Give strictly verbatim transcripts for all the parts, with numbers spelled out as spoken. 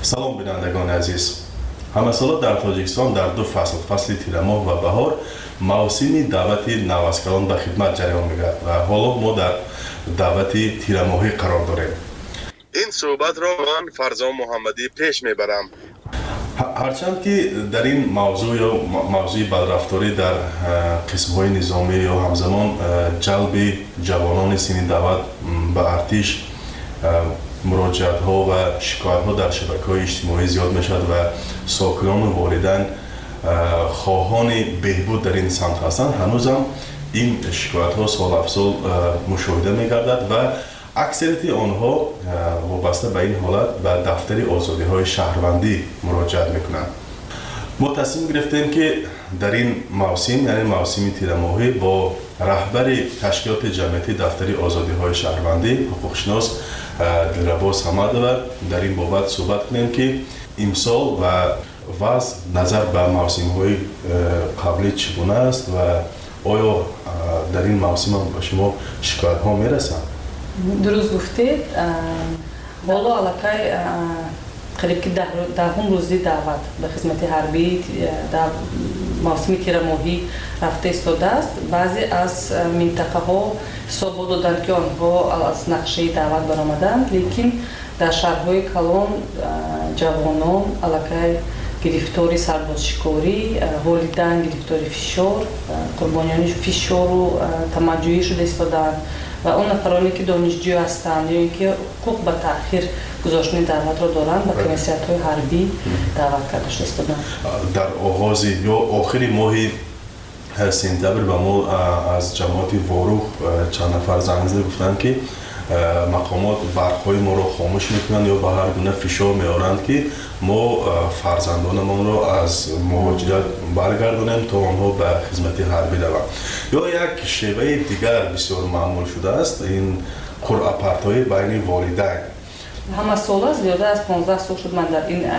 سلام بینندگان عزیز. همساله در تاجیکستان در دو فصل، فصل تیر ماه و بهار، موسم دعوت نواسکران به خدمت جریان میگیرد و حالا ما در دعوت تیر ماهی قرار داریم. این صحبت را من فرزان محمدی پیش میبرم. هرچند که در این موضوع یا موضوع بدرفتاری در قسم‌های نظامی یا همزمان جلب جوانان سنی دعوت به ارتش مراجعت ها و شکایت ها در شبکه‌های اجتماعی زیاد میشد و ساکنان و والدین خواهان بهبود در این سمت هستند، هنوزم این شکایت ها سال افسال مشاهده میگردد و اکثریت آنها وابسته به این حالت به دفتر آزادی های شهروندی مراجعت میکنند. ما تصمیم گرفتیم که در این موسم، یعنی موسم تیر ماهی، با رهبر تشکیلات جمعیتی دفتر آزادی های شهروندی حقوقشناس دلرباز حمدوی در این بابت صحبت کنیم که امسال و وضع نظر به موسم های قبلی چگونه است و آیا در این موسم به شما شکایت ها میرسند؟ درست گفتید. حالا علاقه قریب که دهم روزی دعوت به خدمت حربی در موسم تیر ماهی رفته ایستاده است. بعضی از منطقه ها حساب دادند که آنها از نقشه دعوت برآمدند، لیکن در شهرهای کلان جوانان علاقه گرفتاری سربازشکاری، والدین گرفتاری فشار، قربانیان فشار و تمجیدی شده ایستادند و اون نفرانی که دانشجو هستند یا اینکه حقوق به تأخیر گذاشتن دعوت را دارند به کمیسیت های حربی دعوت کرده شده ایستادند. در آغاز یا آخر ماه سپتامبر به ما از جماعت واروخ چند نفر زنگ زده گفتند که مقامات برق‌های ما را خاموش میکنند یا به هر گونه فشار میارند که ما فرزندانمان را از مهاجرت برگردانیم تا آنها به خدمت حربی روند. یا یک شیوه دیگر بسیار معمول شده است این قرعه پرتایی بین والدین. همه سال است، زیاده از پانزده سال شد من در این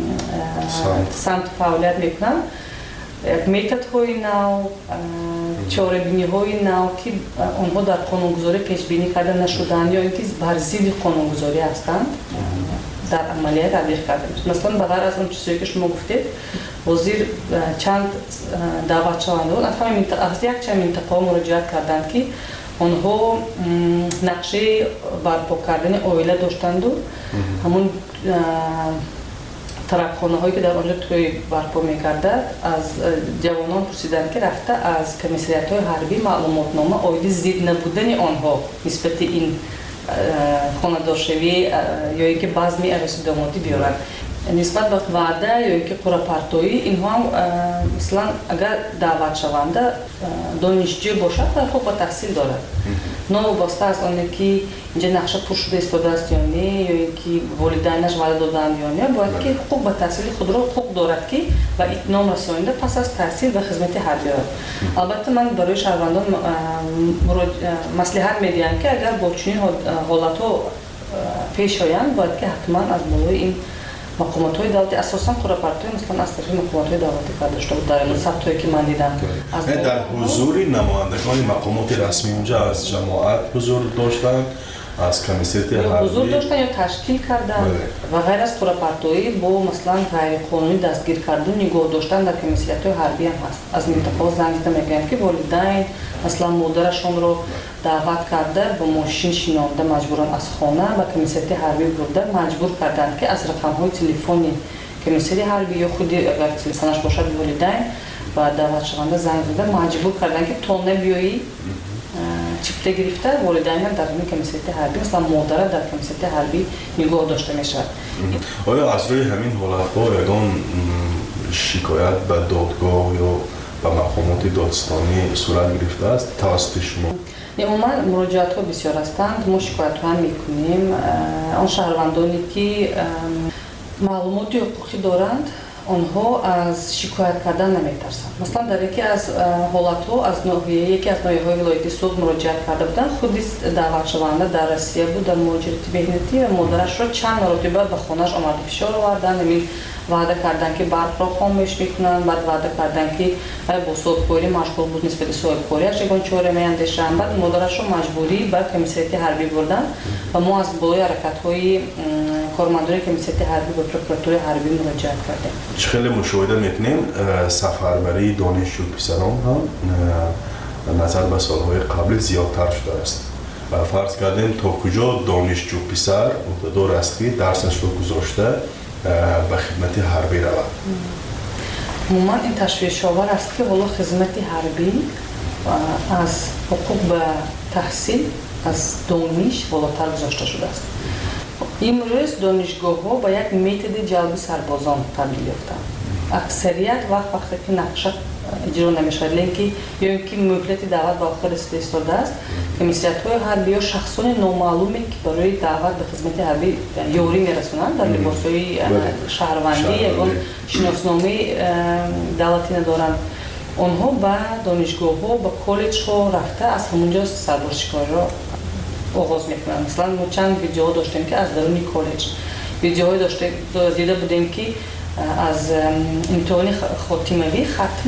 سمت فعالیت میکنم. یک میتد های نو، چاره‌بینی های نو که آنها در قانونگذاری پیش بینی کرده نشدند یا اینکه بر ضد قانونگذاری هستند در عملیات تطبیق کرده میشه. مثلا بغیر از اون چیزی که شما گفتید، وزیر چند دعوت شونده بود از یک چند منطقه مراجعت کردند که آنها نقشه برپا کردن عائله داشتند و همون ترکخانه هایی که در آنجا توی برپا می‌گردد از جوانان پرسیدند که رفته از کمیسریت های حربی معلومات نامه آید ضد نبودن آنها نسبت این خانه‌دارشوی یا اینکه بزمی عروسی دامادی بیارند نسبت به وعده یا اینکه قرعه پرتایی. اینها هم مثلا اگر دعوت شونده دانشجو باشد و حقوق به تحصیل دارد، ناوابسته از آنه که اینجا نقشه پر شده ایستاده است یا نه یا اینکه والدینش وعده دادند یا نه، باید که حقوق به تحصیل خود را حقوق دارد که و اتمام رسانیده پس از تحصیل به خدمت حربی رود. البته من برای شهروندان مصلحت میدهم که اگر با چنین حالت‌ها پیش آیند باید که حتما از بالای این مقامات های دولتی اساساً قرعه پرتایی مثلا از طریق مقامات های دولتی کرده شده بود. در این ثبتایی که من دیدم در حضور نمایندگان مقامات رسمی اونجا از جماعت حضور داشتن، از کمیسیت حربی حضور داشتن یا تشکیل کردن و غیر از قرعه پرتایی با مثلا غیر قانونی دستگیر کردن نگاه داشتن در کمیسیت های حربی هم هست. از منطقه زنگ زده میگن که والدین مثلا مادرشون رو دعوت کرده با ماشین شینانده مجبورن از خانه و کمیسیت حربی برده مجبور کردن که از رقم های تلفنی کمیسیت حربی یا خودی اگر تلفنش باشد والدین و دعوت شونده زنگ زده مجبور کردن که تو نبیایی چپته گرفته والدین هم در این کمیسیت حربی مثلا مادر در کمیسیت حربی نگاه داشته میشه. آیا از روی همین حالت‌ها یگان شکایت به دادگاه یا به مقامات دادستانی صورت گرفته است توسط شما؟ عموما مراجعات ها بسیار هستند. ما شکایت ها هم میکنیم. آن شهروندانی که معلومات حقوقی دارند آنها از شکایت کردن نمیترسند. مثلا در یکی از حالت ها از ناحیه یکی از ناحیه های ولایت صلح مراجعت کرده بودند. خودی دعوت شونده در روسیه بود، در مهاجرت مهنتی و مادرش را چند مرتبه به خانه‌اش آمده فشار آوردند. همین وعده کردن که برق را خاموش میکنند، بعد وعده کردن که با صاحب‌کاری مشغول بود نسبت به صاحب‌کاریش یگان چاره میاندیشند. بعد مادرش را مجبوری به کمیسیت حربی بردن و ما از بالای حرکت‌های کارمندان کمیسیت حربی و پروکراتور حربی مراجعت کردیم. خیلی مشاهده میکنیم سفربری دانشجو پسران هم نظر به سالهای قبل زیادتر شده است. فرض کردیم تا کجا دانشجو پسر مقتدر است که درسش رو گذاشته به خدمت حربی رود. عموما این تشویش آور است که حالا خدمت حربی از حقوق به تحصیل از دانش بالاتر گذاشته شده است. امروز دانشگاه‌ها با یک متد جلب سربازان تبدیل یافتند. اکثریت وقت وقتی که نقشه اجرا نمی‌شود لینکی یا اینکه مهلت دعوت به آخر استفاده است کمیسیت‌های حربی یا شخصان نامعلومی که برای دعوت به خدمت حربی یوری می‌رسونند در لباس‌های شهروندی یا شناسنامه دولتی ندارند. آنها به دانشگاه‌ها به کالج‌ها رفته از همونجا سربازشکاری را آغاز می‌کنند. مثلا ما چند ویدیوها داشتیم که از درون کالج ویدیوهای داشته دیده بودیم که از امتحان خاتمه‌ای ختم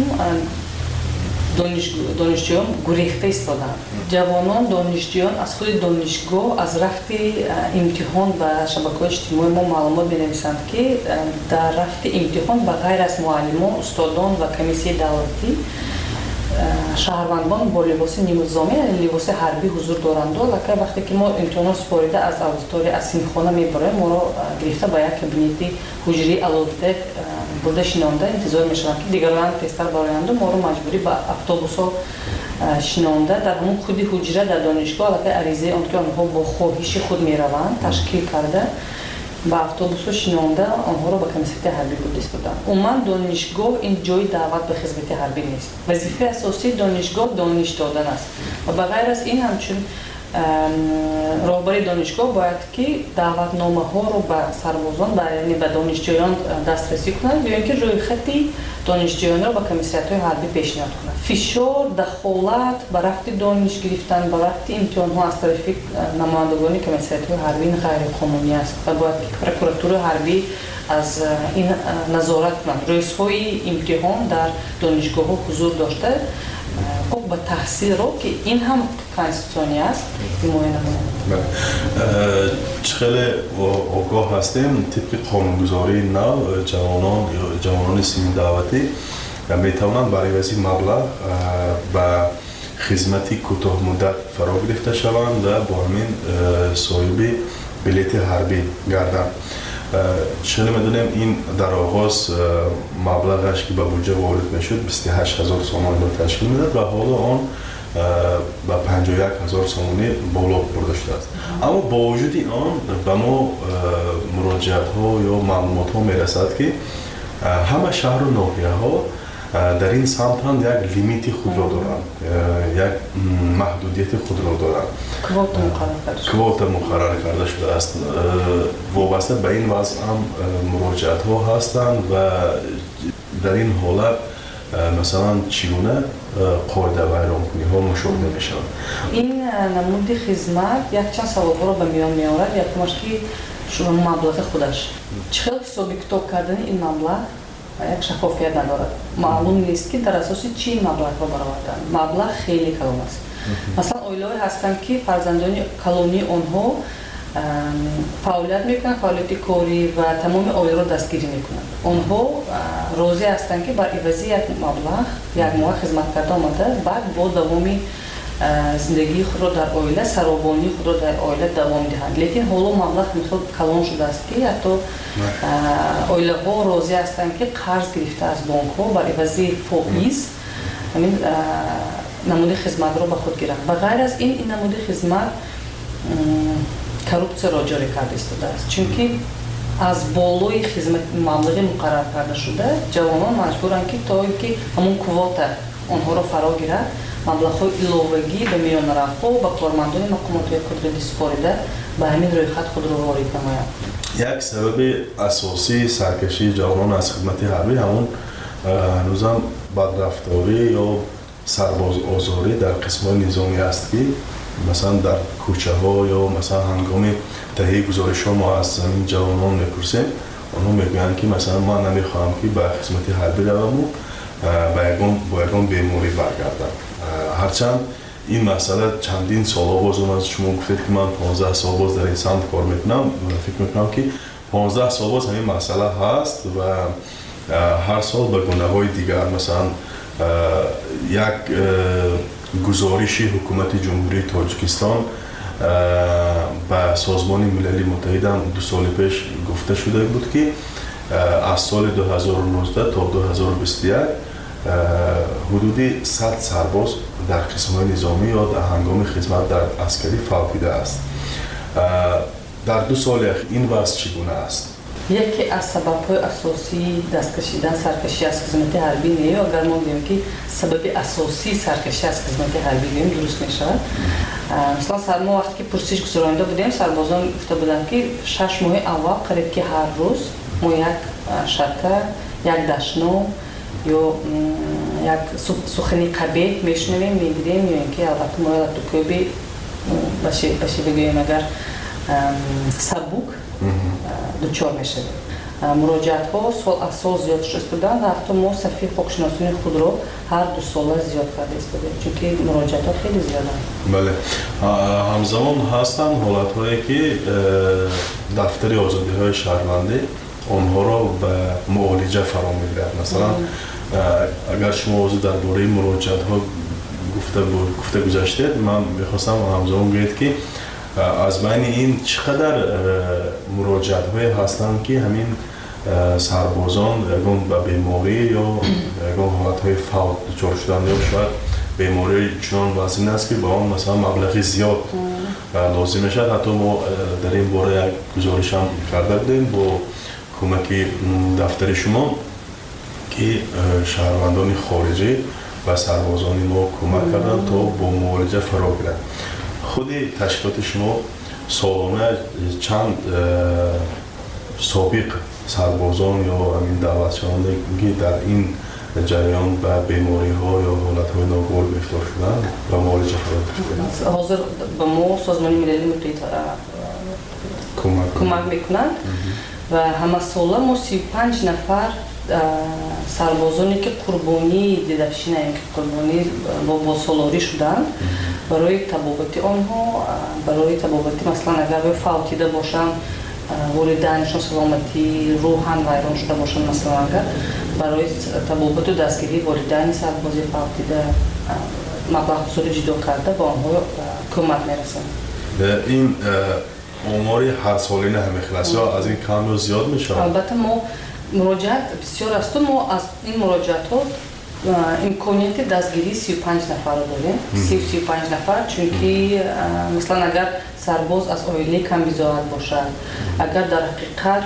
دانشجویان گریخته ایستادند. جوانان دانشجویان از خود دانشگاه از رفت امتحان و شبکه‌های اجتماعی ما معلومات می‌نویسند که در رفت امتحان به غیر از معلمان، استادان و کمیسیه دولتی شهروندان با لباس نظامی یعنی لباس حربی حضور دارند. لکه وقتی که ما امتحان سپارده از اودیتوری از سینخانه میبریم ما را گرفته با یک کابینت حجری البته برده شنانده انتظار میشوند که دیگران تستر برآیند و ما را مجبوری به اتوبوس‌ها شنانده در همون خود حجره در دانشگاه لکه عریضه آن که آنها با خواهش خود میروند تشکیل کرده با اتوبوس‌ها شنانده آنها را به کمیسیت حربی فرستادند. عموما دانشگاه این جای دعوت به خدمت حربی نیست. وظیفه اساسی دانشگاه دانش دادن است و بغیر از این همچون راهبر دانشگاه باید که دعوتنامه‌ها رو به سربازان یعنی به دانشجویان دسترسی کنند یا اینکه روی خطی دانشجویان را به کمیسیت‌های حربی پیشنهاد کنند. فشار دخالت به رفت دانش گرفتن به رفت امتحان‌ها از طرف نمایندگان کمیسیت‌های حربی غیر قانونی است و باید پروکراتور حربی از این نظارت کنند. رئیس‌های امتحان در دانشگاه‌ها حضور داشته حقوق به تحصیل رو که این هم کانستیتوشنی است حمایت نمایند. خیلی آگاه هستیم طبق قانونگذاری نو جوانان یا جوانان سیمی دعوتی میتوانند برای وزیر مبلغ و خدمتی کوتاه مدت فرا گرفته شوند و با همین صاحب بلیت حربی گردند. چون میدونیم این در آغاز مبلغش که به بودجه وارد میشد بیست و هشت هزار سومانی را تشکیل میداد و حالا آن به پنجاه و یک هزار سومانی بالا برده شده است. اما با وجود آن به ما مراجعات ها یا معلومات ها میرسد که همه شهر و ناحیه ها در این سمت هم یک لیمیتی خود را دارند، یک محدودیت خود را دارند. کوتا مقرر کرده شده است. وابسته به این وضع هم مراجعات ها هستند و در این حالت مثلا چگونه قاعده ویرانکنی ها مشاهده میشن. این نمود خدمت یک چند سوال ها را به میان میآورد. یکمش که شما مبلغ خودش چقدر حساب کتاب کردن این مبلغ یک شفافیت ندارد. معلوم نیست که در اساس چی مبلغ را برآوردند. مبلغ خیلی کلان است. مثلا اویلای هستند که فرزندان کلونی آنها فعالیت میکنند، فعالیت کاری و تمام اویل را دستگیری میکنند. آنها راضی هستند که بر عوض یک مبلغ یک ماه خدمت کرده آمده بعد با دوامی زندگی خود را در عائله سرابانی خود را در عائله دوام دهند. لیکن حالا مبلغ میخواد کلان شده است که حتی عائله ها راضی هستند که قرض گرفته از بانک ها بر عوض فائز همین نمود خدمت را به خود گیرند. و غیر از این این نمود خدمت کروپسیا را جاری کرده ایستاده است. چون که از بالای خدمت مبلغ مقرر کرده شده جوانان مجبورند که تا اینکه همون کوتا آنها را فرا گیرد مبلغ‌های ایلاوگی به میان رفته و به کارمندان مقامات قدرتی سپارده به همین روی خط خود را وارد نمایند. یک سبب اساسی سرکشی جوانان از خدمت حربی همون هنوزم بدرفتاری یا سرباز آزاری در قسم‌های نظامی است که مثلا در کوچه ها یا مثلا هنگام تهیه گزارش ها ما از این جوانان میپرسیم آنها میگویند که مثلا من نمیخواهم که به خدمت حربی روم و با یکان بیماری برگردم. هرچند این مسئله چندین سال باز از شما گفتید که من پانزده سال باز در این سمت کار میکنم فکر میکنم که پانزده سال باز همین مسئله هست و هر سال به گونه‌های دیگر مثلا یک گزارش حکومت جمهوری تاجیکستان به سازمان ملل متحد هم دو سال پیش گفته شده بود که از سال دو هزار و نوزده تا دو هزار و بیست و یک حدود صد سرباز در قسم‌های نظامی یا در هنگام خدمت در عسکری فوتیده است. در دو سال این وضع چگونه است؟ یکی از سبب‌های اساسی دست کشیدن سرکشی از خدمت حربی نیست. اگر ما بگیم که سبب اساسی سرکشی از خدمت حربی بگیم درست میشود. مثلا سر ما وقتی که پرسش گذرانده بودیم سربازان گفته بودند که شش ماه اول قریب که هر روز ما یک شرکه، یک دشنو یا یک سخنی قبیح میشنویم میگیریم یا اینکه البته ما را تو کوبی باشه باشه بگیم اگر سبک دچار میشه. مراجعت ها سال از سال زیاد شده بودند و حتی ما صفحه حقوق‌شناسی خود رو هر دو ساله زیاد کرده استادیم چون که مراجعات ها خیلی زیاده. بله. همزمان هستن حالت هایی که دفتر آزادی های شهروندی آنها را به معالجه فرا میگیرد. مثلا اگر شما موضوع درباره مراجعت ها گفته گفته گذاشتید، من میخواستم همزمان بگید که از بین این چقدر مراجعت های هستند که همین سربازان یکم به بیماری یا یکم حالت های فوت دچار شدن یا شاید بیماری چنان وزن است که با آن مثلا مبلغ زیاد لازم میشد. حتی ما در این باره یک گزارش هم کرده بودیم با کمک دفتر شما که شهروندان خارجی و سربازان ما کمک کردن تا با معالجه فرا گیرند. خود تشکیلات شما سالانه چند سابق سربازان یا همین دعوت شوندگی در این جریان به بیماری ها یا حالت های ناگوار گرفتار شدن و معالجه فرا گرفتن؟ حاضر به ما سازمان ملل متحد کمک میکنند و همه ساله ما سی و پنج نفر سربازانی که قربانی دیدشی نه که قربانی با سالاری شدن برای تبابت آنها، برای تبابت مثلا اگر فوتیده باشن والدینشون سلامتی روحان ویران شده باشن، مثلا اگر برای تبابت و دستگیری والدین سربازی فوتیده مبلغ بزرگی جدا کرده با آنها کمک میرسن. این آماری هر سالانه همه خلاص یا از این کم یا زیاد میشه؟ البته ما مراجعت بسیار است و ما از این مراجعت ها امکانیت دستگیری سی و پنج نفر داریم. سی و سی و پنج نفر چون که مثلا اگر سرباز از عائله کم بزاعت باشد، اگر در حقیقت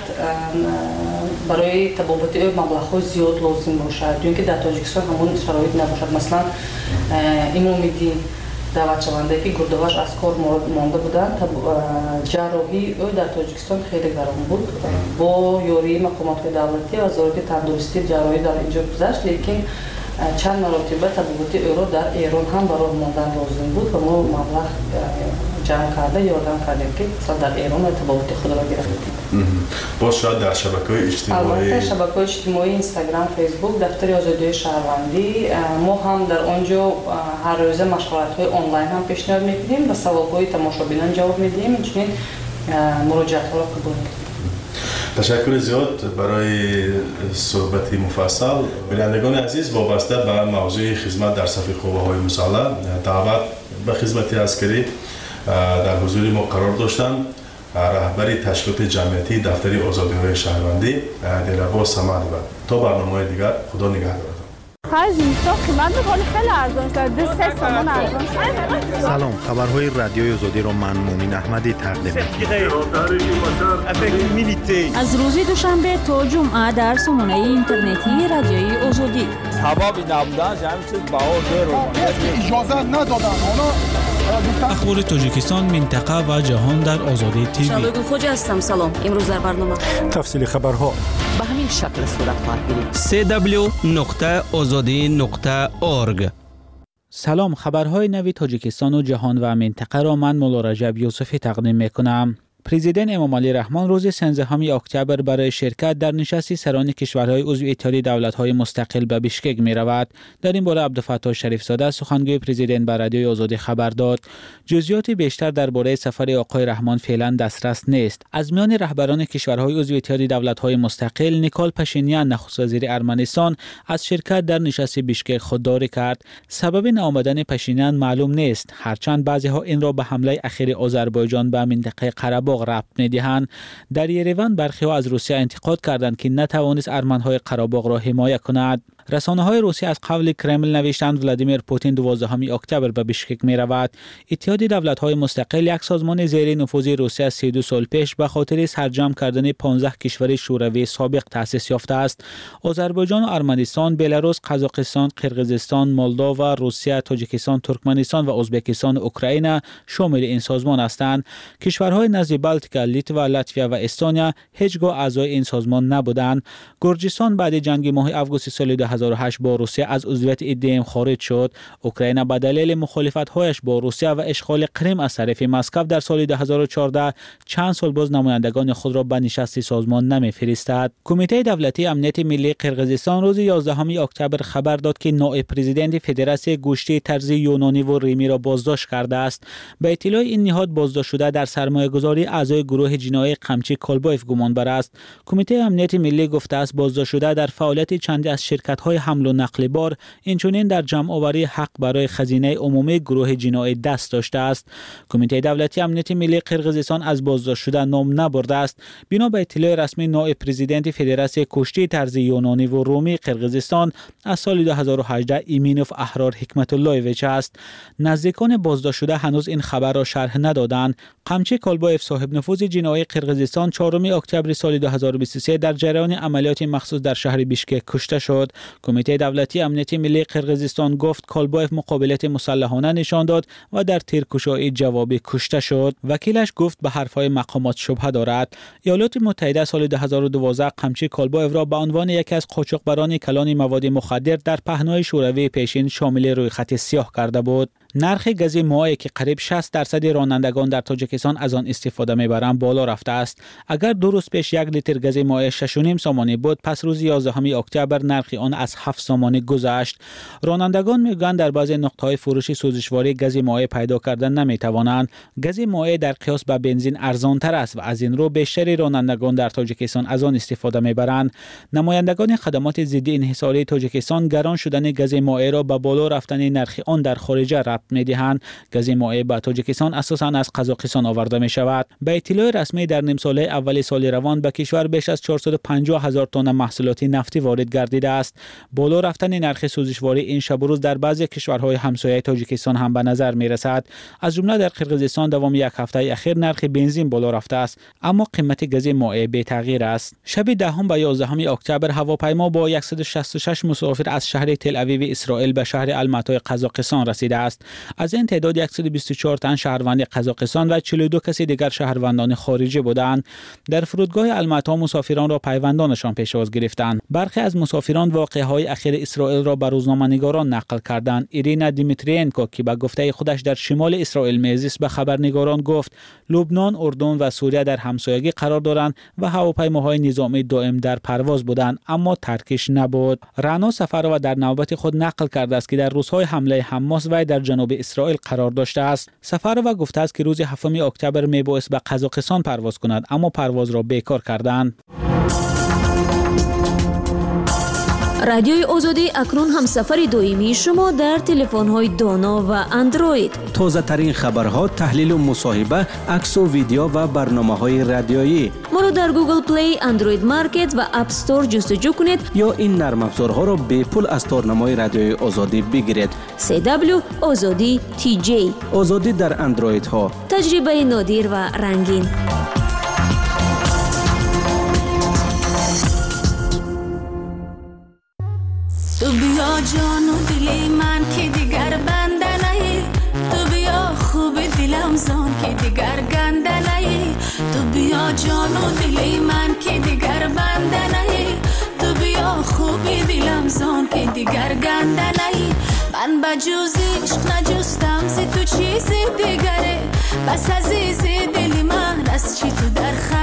برای تبابت او مبلغ زیاد لازم باشد چون که در تاجیکستان همون شرایط نباشد. مثلا امام الدین دعوت شونده که گردواش از کار مانده بودند، جراحی او در تاجیکستان خیلی گران بود. با یاری مقامات دولتی و وزارت تندرستی جراحی در اینجا گذشت، لیکن چند مرتبه تبابت او را در ایران هم برای ماندن لازم بود و ما مبلغ جمع کرده یادم کردیم که در ایران تبابت خود را گرفتیم. باز شاید در شبکه‌های اجتماعی البته شبکه‌های اجتماعی اینستاگرام، فیسبوک، دفتر آزادی شهروندی ما هم در آنجا هر روز مشورت‌های آنلاین هم پیشنهاد می‌کنیم و سوال‌های تماشابینان جواب می‌دیم. اینچنین مراجعه‌ها را قبول می‌کنیم. تشکر زیاد برای صحبت مفصل. بینندگان عزیز، وابسته به موضوع خدمت در صف قوه‌های مسلح دعوت به خدمت عسکری در حضور ما قرار داشتند رهبر تشکیلات جمعیتی دفتر آزادی‌های شهروندی دلربا صمد. تا برنامه‌های دیگر، خدا نگهدارتان. خرج اینستا قیمت می‌کنه خیلی ارزان شده، سه تومن ارزان شده. سلام، خبرهای رادیوی آزادی رو من مومن احمدی تقدیم می‌کنم. از روز دوشنبه تا جمعه در سامانه اینترنتی رادیوی آزادی. حبابی نبودن جمعی چیز بهار دارو. اجازه ندادن. حالا اخبار تاجیکستان، منطقه و جهان در آزادی تیوی. شبگل خوجا هستم. سلام. امروز در برنامه تفصیل خبرها به همین شکل صورت خواهد گرفت. سی دبلیو نقطه آزادی نقطه اورگ. سلام، خبرهای نوی تاجیکستان و جهان و منطقه را من مولا رجب یوسفی تقدیم میکنم. پرزیدنت امامعلی رحمان روز سیزدهم اکتبر برای شرکت در نشست سران کشورهای عضو اتحادیه دولت‌های مستقل به بیشکک می‌رود. در این باره عبدالفتاح شریف زاده سخنگوی پرزیدنت به رادیوی آزادی خبر داد. جزئیات بیشتر درباره سفر آقای رحمان فعلا دسترس نیست. از میان رهبران کشورهای عضو اتحادیه دولت‌های مستقل، نیکول پاشینیان نخست وزیر ارمنستان از شرکت در نشست بیشکک خودداری کرد. سبب نآمدن پاشینیان معلوم نیست، هرچند بعضی‌ها این را به حمله اخیر آذربایجان به منطقه قره باغ ربط می‌دهند. در یریوان برخی‌ها از روسیه انتقاد کردند که نتوانست ارمن‌های قره باغ را حمایت کند. رسانه‌های روسی از قول کرمل نوشتند ولادیمیر پوتین دوازدهم اکتبر به بیشکک می‌رود. اتحادیه دولت‌های مستقل یک سازمان زیر نفوذ روسیه از سی و دو سال پیش به خاطر سرجم کردن پانزده کشور شوروی سابق تأسیس یافته است. آذربایجان و ارمنستان، بلاروس، قزاقستان، قرقیزستان، مولداوا، روسیه، تاجیکستان، ترکمنستان و ازبکستان و اوکراین شامل این سازمان هستند. کشورهای نزد بالتیک، لیتوا، لاتویا و استونیا هیچگاه اعضای این سازمان نبودند. گرجستان بعد جنگ ماه آگوست سال دو هزار و هشت با روسیه از عضویت ایدیم خارج شد. اوکراین به دلیل مخالفت‌هایش با روسیه و اشغال کریم از طرف مسکو در سال دو هزار و چهارده چند سال باز نمایندگان خود را به نشست سازمان نمی‌فرستاد. کمیته دولتی امنیت ملی قرقیزستان روز یازدهم اکتبر خبر داد که نایب پرزیدنت فدراسیون گوشتی طرز یونانی و ریمی را بازداشت کرده است. به اطلاع این نهاد بازداشت شده در سرمایه‌گذاری اعضای گروه جنایی قمچی کالبایف گمان بر است. کمیته امنیت ملی گفته است بازداشت شده در فعالیت چندی از شرکت‌های حمل و نقل بار، اینچنین در جمع‌آوری حق برای خزینه عمومی گروه جنایی دست داشته است. کمیته دولتی امنیت ملی قرقیزستان از بازداشت شده نام نبرده است. بنا به اطلاع رسمی نایب پرزیدنت فدراسیون کشتی طرز یونانی و رومی قرقیزستان از سال دو هزار و هجده ایمینوف احرار حکمت اللهویچ است. نزدیکان بازداشت شده هنوز این خبر را شرح ندادند. قمچی کالبایف صاحب نفوذ جنایی قرقیزستان چهارم اکتبر سال دو هزار و بیست و سه در جریان عملیات مخصوص در شهر بیشکک کشته شد. کمیته دولتی امنیت ملی قرقیزستان گفت کالبایف مقابلت مسلحانه نشان داد و در تیرکشایی جوابی کشته شد. وکیلش گفت به حرفهای مقامات شبهه دارد. ایالات متحده سال دو هزار و دوازده قمچی کالبایف را به عنوان یکی از قاچاقبران کلان مواد مخدر در پهنای شوروی پیشین شامل روی خط سیاه کرده بود. نرخ گاز مائع که قریب شصت درصد رانندگان در تاجیکستان از آن استفاده می‌برند بالا رفته است. اگر دو روز پیش یک لیتر گاز مائع شش و نیم سامانی بود، پس روز یازدهم اکتبر نرخ آن از هفت سامانی گذشت. رانندگان میگویند در بعضی نقطه‌های فروش سوزشواری گاز مائع پیدا کردن نمی‌توانند. گاز مائع در قیاس با بنزین ارزان‌تر است و از این رو بیشتر رانندگان در تاجیکستان از آن استفاده می‌برند. نمایندگان خدمات ضد انحصاری تاجیکستان گران شدن گاز مائع را به بالا رفتن نرخ آن در خارج می‌دهند. گاز مائع به تاجیکستان اساساً از قزاقستان آورده می شود. به اطلاع رسمی در نیم ساله اول سال روان به کشور بیش از چهارصد و پنجاه هزار تن محصولات نفتی وارد گردیده است. بالا رفتن نرخ سوزشواری این شب و روز در بعضی کشورهای همسایه تاجیکستان هم به نظر می رسد. از جمله در قرقیزستان دوام یک هفته اخیر نرخ بنزین بالا رفته است، اما قیمت گاز مائع بی تغییر است. شب دهم به یازدهم اکتبر هواپیما با صد و شصت و شش مسافر از شهر تل اویو اسرائیل به شهر الماتای قزاقستان رسیده است. از این تعداد صد و بیست و چهار تن شهروند قزاقستان و چهل و دو کسی دیگر شهروندان خارجی بودند. در فرودگاه الماتا مسافران را پیوندانشان پیشواز گرفتند. برخی از مسافران واقعه‌های اخیر اسرائیل را به روزنامه‌نگاران نقل کردند. ایرینا دیمیترینکو که به گفته خودش در شمال اسرائیل میزیست به خبرنگاران گفت لبنان، اردن و سوریه در همسایگی قرار دارند و هواپیماهای نظامی دائم در پرواز بودند، اما ترکش نبود. رنا سفر را در نوبت خود نقل کرده است که در روزهای حمله حماس و در جنوب اسرائیل قرار داشته است. سفر و گفته است که روز هفتم اکتبر میبایست به قزاقستان پرواز کند، اما پرواز را بیکار کردند. رادیوی آزادی اکنون هم سفر دویمی شما در تلفن‌های دانا و اندروید. تازه ترین خبرها، تحلیل و مصاحبه، عکس و ویدیو و برنامه‌های رادیویی. ما رو در گوگل پلی، اندروید مارکت و اپ استور جستجو کنید یا این نرم افزارها را به پول از تارنمای رادیوی آزادی بگیرید. سی دبلیو آزادی تی جی. آزادی در اندروید ها. تجربه نادر و رنگین. تو بیا جان و دلی من که دیگر بنده نهی، تو بیا خوب دلم زان که دیگر گنده نهی، تو بیا جان و دلی من که دیگر بنده نهی، تو بیا خوب دلم زان که دیگر گنده نهی. من بجز عشق نجستم ز تو چیز دیگره، بس عزیز دل من از چی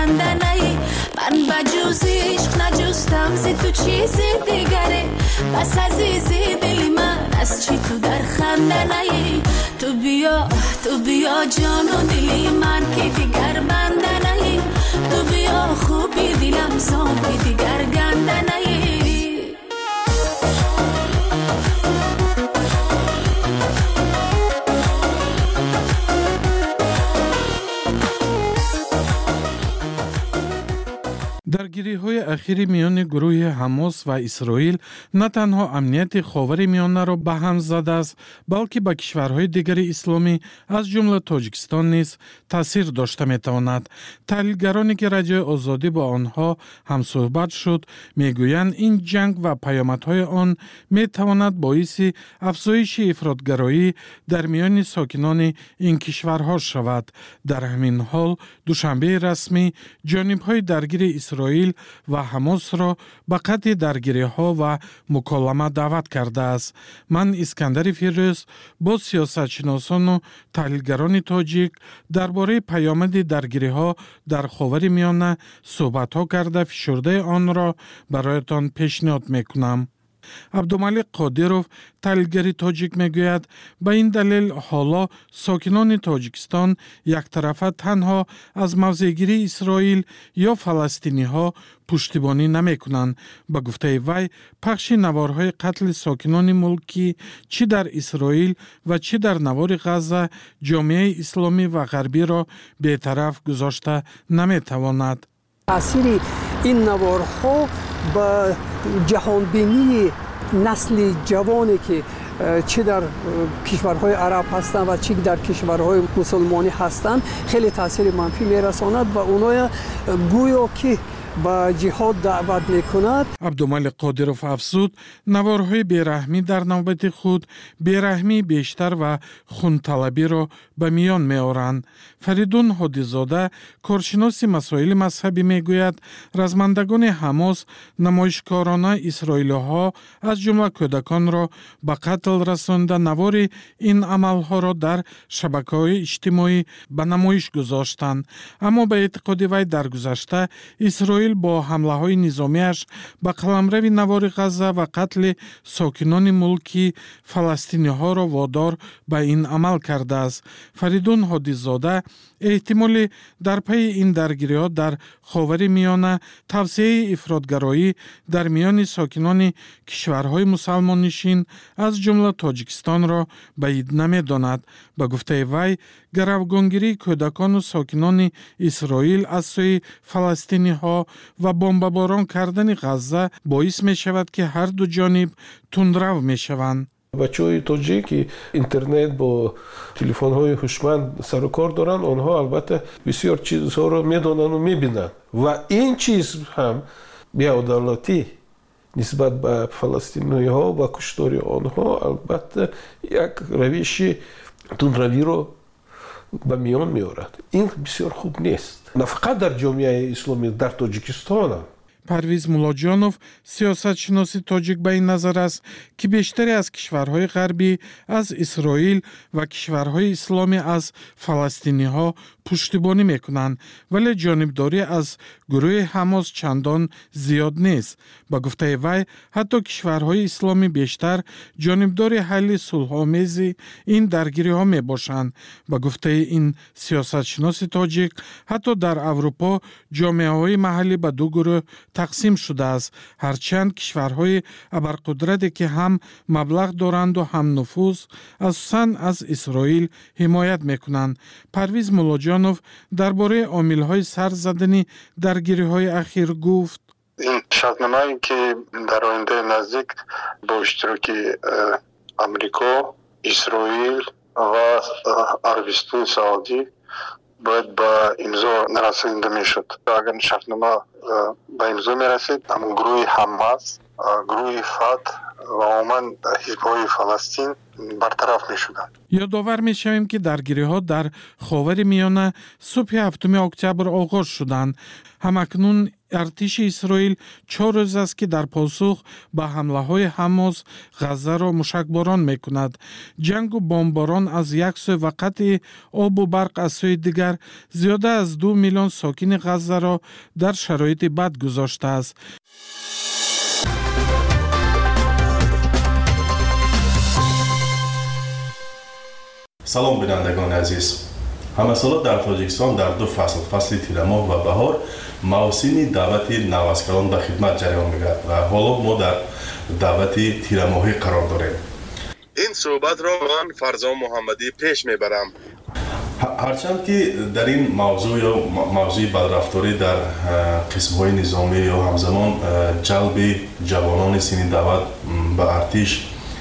گندنایی من بجوز عشق نجستم زی تو چیزی دیگره بس عزیزی دلی من از چی تو در خندنایی تو بیا تو بیا جان و دلی من که دیگر بندنایی تو بیا خوبی دلم زان که دیگر گندنایی даргириҳои ахири миёни гурӯҳи ҳамос ва исроил на танҳо амнияти ховари миёнаро ба ҳам задааст, балки ба кишварҳои дигари исломӣ аз ҷумла Тоҷикистон низ таъсир дошта метавонад. таҳлилгароне ки Радиои Озодӣ бо онҳо ҳамсӯҳбат шуд, мегӯянд ин ҷанг ва паёмадҳои он метавонад боиси афзоиши ифротгароӣ дар миёни сокинони ин кишварҳо шавад. дар ҳамин ҳол душанбеи расмӣ ҷонибҳои даргири исроил ва ҳамосро ба қатъи даргириҳо ва муколама даъват кардааст. ман Искандари Фирӯз бо сиёсатшиносону таҳлилгарони тоҷик дар бораи паёмади даргириҳо дар Ховари Миёна суҳбатҳо карда фишурдаи онро бароятон пешниҳод мекунам. Абдумалик Қодиров, таҳлилгари тоҷик, мегӯяд, ба ин далел ҳоло сокинони Тоҷикистон яктарафа танҳо аз мавзеъгирии Исроил ё фаластиниҳо пуштибонӣ намекунанд. Ба гуфтаи вай, пахши наворҳои қатли сокинони мулкӣ чӣ дар Исроил ва чӣ дар навори Ғазза ҷомеаи исломӣ ва ғарбиро бетараф гузошта наметавонад. таъсири ин наворҳо ба ҷаҳонбинии насли ҷавоне ки чӣ дар кишварҳои араб ҳастанд ва чӣ дар кишварҳои мусулмонӣ ҳастанд хеле таъсири манфӣ мерасонад ва оноя гӯё ки ба ҷиҳод даъват мекунад. Абдумалик Қодиров афзуд, наворҳои бераҳмӣ дар навбати худ бераҳмии бештар ва хунталабиро ба миён меоранд. Фаридун Ҳодизода, коршиноси масоили мазҳабӣ, мегӯяд, размандагони Ҳамос намоишкорона исроилиҳо аз ҷумла кӯдаконро ба қатл расонда навори ин амалҳоро дар шабакаҳои иҷтимоӣ ба намоиш гузоштанд. Аммо ба эътиқоди вай дар гузашта Исроил бо ҳамлаҳои низомиаш ба қаламрави навори Ғазза ва қатли сокинони мулки фаластиниҳоро водор ба ин амал кардааст. Фаридун Ҳодизода эҳтимоли дар пайи ин даргириҳо дар Ховари Миёна тавсеяи ифротгароӣ дар миёни сокинони кишварҳои мусалмоннишин аз ҷумла Тоҷикистонро баид намедонад. Ба гуфтаи вай, гаравгонгирии кӯдакону сокинони Исроил аз сӯи фаластиниҳо ва бомбаборон кардани Ғазза боис мешавад, ки ҳарду ҷониб тундрав мешаванд. бачаҳои тоҷик ки интернет бо телефонҳои ҳушманд сару кор доранд, онҳо албатта бисёр чизҳоро медонанду мебинанд ва ин чиз ҳам беодолатӣ нисбат ба фаластиниҳо ва куштори онҳо албатта як равиши тунравиро ба миён меорад. ин бисёр хуб нест, на фақат дар ҷомеаи исломӣ, дар Тоҷикистон. Парвиз Мулоҷонов, сиёсатшиноси тоҷик, ба ин назар аст, ки бештаре аз кишварҳои ғарбӣ аз Исроил ва кишварҳои исломӣ аз фаластиниҳо пуштибонӣ мекунанд, вале ҷонибдорӣ аз гурӯҳи Ҳамос чандон зиёд нест. Ба гуфтаи вай, ҳатто кишварҳои исломӣ бештар ҷонибдори ҳалли сулҳомези ин даргириҳо мебошанд. Ба гуфтаи ин сиёсатшиноси тоҷик, ҳатто дар Аврупо ҷомеаҳои маҳаллӣ ба ду гурӯҳ тақсим шудааст, ҳарчанд кишварҳои абарқудрате ки ҳам маблағ доранду ҳам нуфуз асосан аз Исроил ҳимоят мекунанд. Парвиз Мулоҷонов дар бораи омилҳои сар задани даргириҳои ахир гуфт: ин шартномае ки дар ояндаи наздик бо иштироки Амрико, Исроил ва Арабистони Саудӣ باید با امضا نرسانده میشد. اگر شرطنامه با امضا میرسید، همون گروه حماس، گروه فتح و عموما حزب‌های فلسطین برطرف می‌شدند. یادآور می‌شویم که درگیری‌ها در خاورمیانه صبح هفتم اکتبر آغاز شدند. همکنون ارتش اسرائیل چهار روز است که در پاسخ به حمله‌های حماس غزه را موشکباران می‌کند. جنگ و بمباران از یک سو و قطع آب و برق از سوی دیگر زیاده از دو میلیون ساکن غزه را در شرایط بد گذاشته است. سلام بینندگان عزیز. همه سالا در تاجیکستان در دو فصل، فصل تیر ماه و بهار، موسم دعوت نواسکران به خدمت جریان می‌گیرد و حالا ما در دعوت تیر ماهی قرار داریم. این صحبت را من فرزان محمدی پیش میبرم. هرچند که در این موضوع یا موضوع بدرفتاری در قسم‌های نظامی یا همزمان جلب جوانان سنی دعوت به ارتش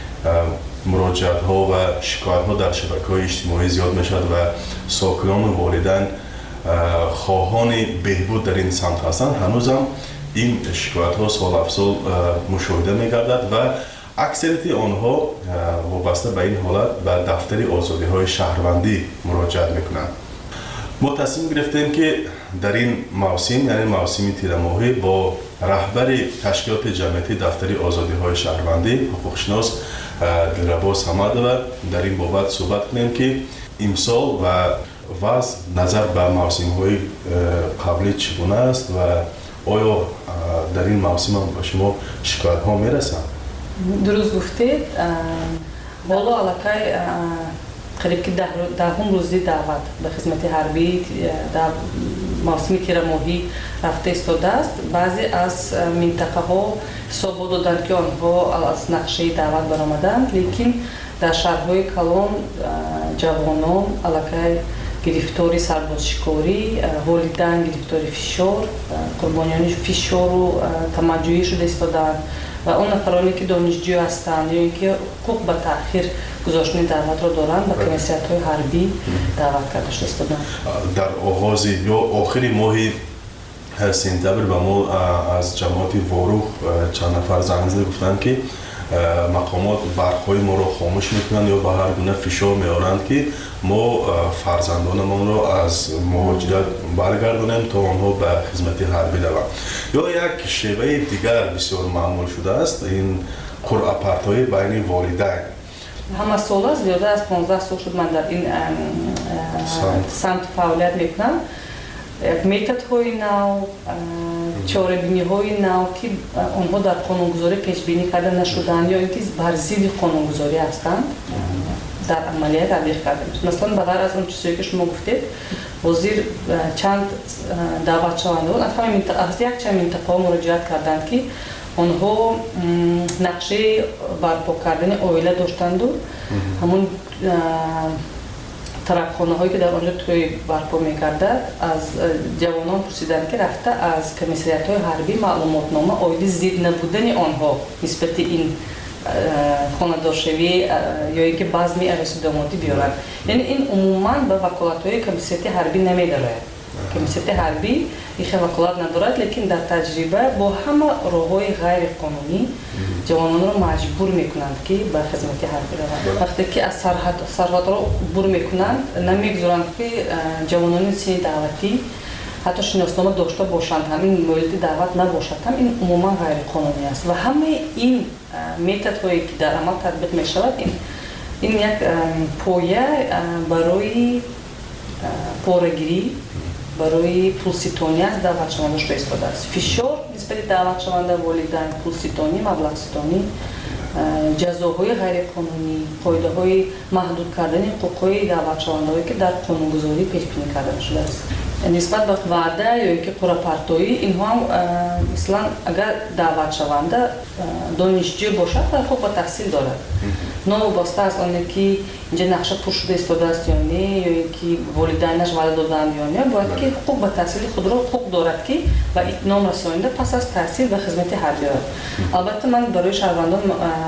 مراجعت ها و شکایت ها در شبکه های اجتماعی زیاد می شود و ساکنان و والدین خواهان بهبود در این سمت هستند، هنوز هم این شکایت ها سال افسال مشاهده می گردد و اکثریت آنها وابسته به این حالت به دفتر آزادی های شهروندی مراجعت می کنند. ما تصمیم گرفتیم که در این موسم، یعنی موسم تیر ماهی، با رهبر تشکیلات جمعیتی دفتر آزادی های شهروندی حقوقشناس دلربا صمد و در این بابت صحبت کنیم که امسال و وضع نظر به موسم های قبلی چگونه است و آیا در این موسم هم به شما شکایت ها میرسند؟ درست گفتید. حالا علاقه قریب که دهم روزی دعوت به خدمت حربی در موسم تیر ماهی رفته ایستاده است. بعضی از منطقه ها حساب دادند که آنها از نقشه دعوت برآمدند، لیکن در شهرهای کلان جوانان علاقه گرفتاری سربازشکاری، والدین گرفتاری فشار، قربانیان فشار و تمجیدی شده ایستادند و اون نفرانی که دانشجو هستند یا اینکه حقوق به تأخیر گذاشتن دعوت را دارند به کمیسیت‌های حربی دعوت کرده ایستادند. در آغاز یا آخر ماه سپتامبر به ما از جماعت واروح چند نفر زنگ زده گفتند که مقامات برق‌های ما را خاموش میکنند یا به هر گونه فشار میارند که ما فرزندانمان را از مهاجرت برگردانیم تا آنها به خدمت حربی روند. یا یک شیوه دیگر بسیار معمول شده است این قرعه پرتایی بین والدین. همه سال زیاده از پانزده سال شد من در این سمت فعالیت میکنم. میتد های نو، چاره‌بینی های نو که آنها در قانونگذاری پیش بینی کرده نشدن یا اینکه بر ضد قانونگذاری هستند در عملیات تطبیق کرده میشه. مثلا به غیر از اون چیزی که شما گفتید، وزیر چند دعوت شونده بود از یک چند منطقه مراجعت کردند که آنها نقشه برپا کردن اویله داشتند و همون ترکخانه هایی که در آنجا توی برپا میکردند از جوانان پرسیدند که رفته از کمیسریت های حربی معلومات نامه آیدی ضد نبودن آنها نسبت این خانه‌دارشوی یا اینکه بزمی عروسی دامادی بیارند. یعنی این عموما به وکالت های کمیسریت حربی نمیدارد. کمیسیت حربی این وکالت ندارد، لیکن در تجربه با همه راه‌های غیر قانونی جوانان را مجبور میکنند که به خدمت حربی روند. وقتی که از سرحد سرحد را عبور میکنند نمیگذارند که جوانان سنی دعوتی حتی شناسنامه داشته باشند، همین مورد دعوت نباشد، هم این عموما غیر قانونی است و همه این میتد هایی که در عمل تطبیق می شود این این یک پایه برای پاره‌گیری، برای پولستانی از دعوت شونده شده ایستاده است. فشار نسبت دعوت شونده والدین، پولستانی، مبلغستانی، جزاهای غیر قانونی، قاعده‌های محدود کردن حقوق‌های دعوت شونده‌ای که در قانونگذاری پیش بینی کرده شده است. نسبت به وعده یا اینکه قرعه پرتایی، اینها هم مثلا اگر دعوت شونده دانشجو باشد حقوق به تحصیل دارد. نوابسته از آنه که اینجا نقشه پر شده ایستاده است یا نه، یا اینکه والدینش وعده دادند یا نه، باید که حقوق به تحصیل خود را حقوق دارد که به اتمام رسانیده پس از تحصیل به خدمت حربی رود. البته من برای شهروندان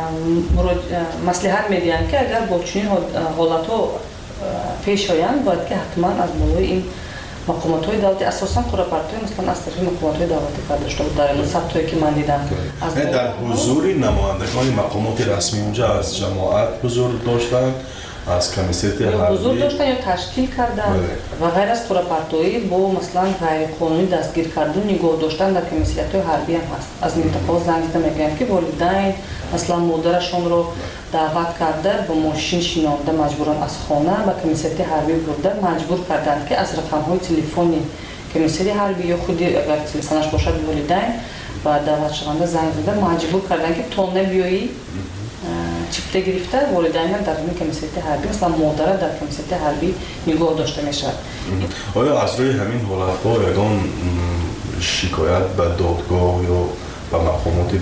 مصلحت میدهم که اگر با چنین حالت‌ها پیش آیند باید که حتما از بالای این مقامات های دولتی اساساً قرعه پرتایی مثلا از طریق مقامات های دولتی کرده شده بود. در این ثبت‌هایی که من دیدم در حضور نمایندگان مقامات رسمی اونجا از جماعت حضور داشتن، از کمیسیت حربی حضور داشتن یا تشکیل کردن و غیر از پروپاگاندایی با مثلا غیر قانونی دستگیر کردن نگاه داشتن در کمیسیت حربی هم هست. از منطقه زنگ زدم میگن که والدین مثلا مادرشون رو دعوت کرده با ماشین شینانده مجبورن از خانه به کمیسیت حربی برده، مجبور کردن که از رقم های تلفنی کمیسیت حربی یا خودی اگر تلفنش باشد والدین و دعوت شونده زنگ زده مجبور کردن که تو نبیایی چیپته گرفته والدین هم در این کمیسیت حربی مثلا مادر در کمیسیت حربی نگاه داشته میشه. آیا از روی همین حالت‌ها یگان شکایت به دادگاه یا به مقامات